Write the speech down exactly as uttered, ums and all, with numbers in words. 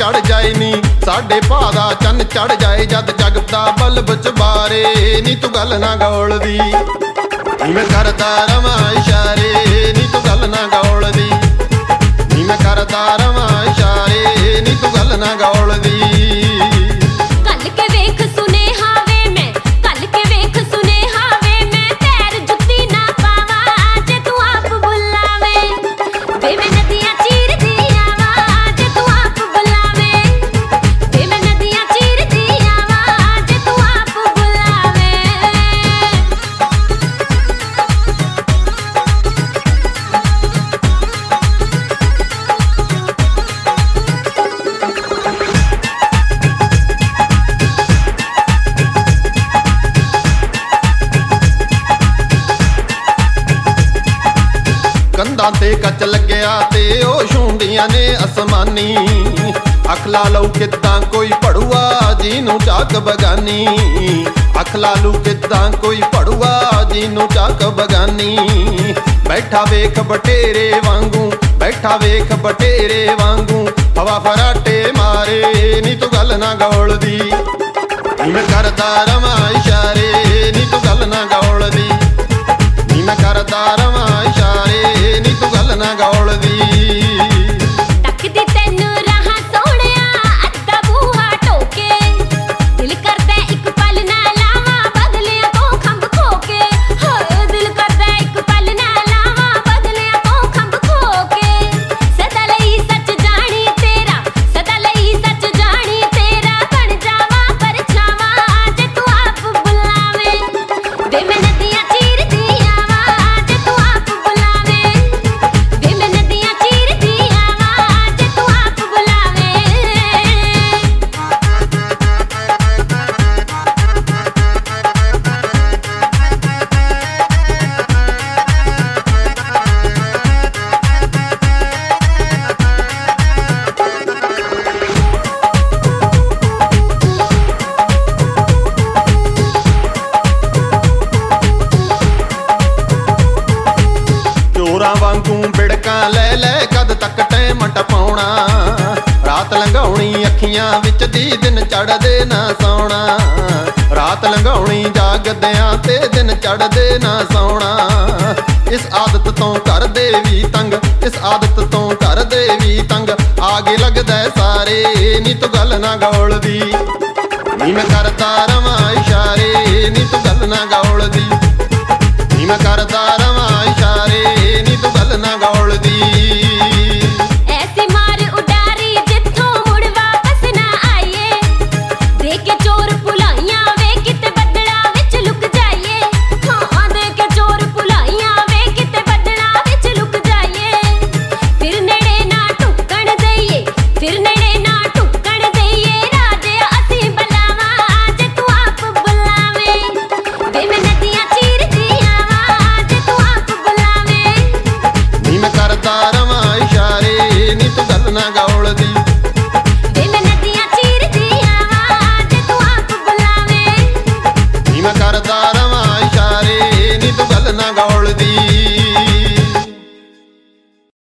चढ़ जाए नी साडे भा दा चन चढ़ जाए जद जगदा बल्ब चबारे नी तू गल ना गौलदी नी मैं करदा रवां इशारे नी तू गल ना गौलदी नी मैं करदा रवां इशारे नी तू गल ना गौलदी कंधां ते कच लग्या ते ओ छूंदियां ने आसमानी अख ला लू किदां कोई पड़ुआ जीनू चाक बगानी अख ला लू किदां कोई पड़ुआ जीनू चाक बगानी बैठा वेख बटेरे वांगू बैठा वेख बटेरे वांगू हवा फराटे मारे नी तू गल ना गौलदी नी मैं करदा रवां इशारे नी तू गल ना गौलदी नी मैं करदा रवां इशारे नी तू गल ना गौलदी तकदी तैनू रहा सोहणिया अद्धा बूहा टोके दिल करदा इक पल ना लावां बदलियां तो खंभ खोके हो दिल करदा इक पल ना लावां बदलियां तो खंभ खोके सदा लई सच जानी तेरा सदा लई सच जानी तेरा बन जावां परछावां जे तू आप बुलावे वे मैं नदियां चीरदी आवां जे तू आप बुलावे वे मैं नदियां चीरदी आवां जे तू आप बुलावे चोरां वांगू बिड़कां लै लै कद तक टैम टपाउणा रात लंघाउणी अखियां विच दी दिन चढ़दे ना सौणा रात लंघाउणी जागदियां ते दिन चढ़दे ना सौणा इस आदत तो करदे वी तंग इस आदत तो करदे वी तंग आगे लगदा सारे नी तू गल ना गौलदी नी मैं करदा रवां इशारे नी तू गल ना गौलदी नी मैं करदा रवां इशारे नी तू गल ना गौलदी ऐसी मार उडारी जिथों मुड़ वापस ना आईए दे के चोर भुलाइयां वे किते बदला विच लुक जाइए हां दे के चोर भुलाइयां वे किते बदला विच लुक जाइए फिर नेड़े ना टुकण दईए फिर नेड़े ना टुकण दईए राजे असी बलावां जे तू आप बुलावे वे मैं नदियां चीरदी आवां जे तू आप बुलावे नी मैं करदा रवां इशारे नी तू गल ना गौलदी वे मैं नदियां चीरदी आवां जे तू आप बुलावे नी मैं करदा रवां इशारे नी तू गल ना गौलदी।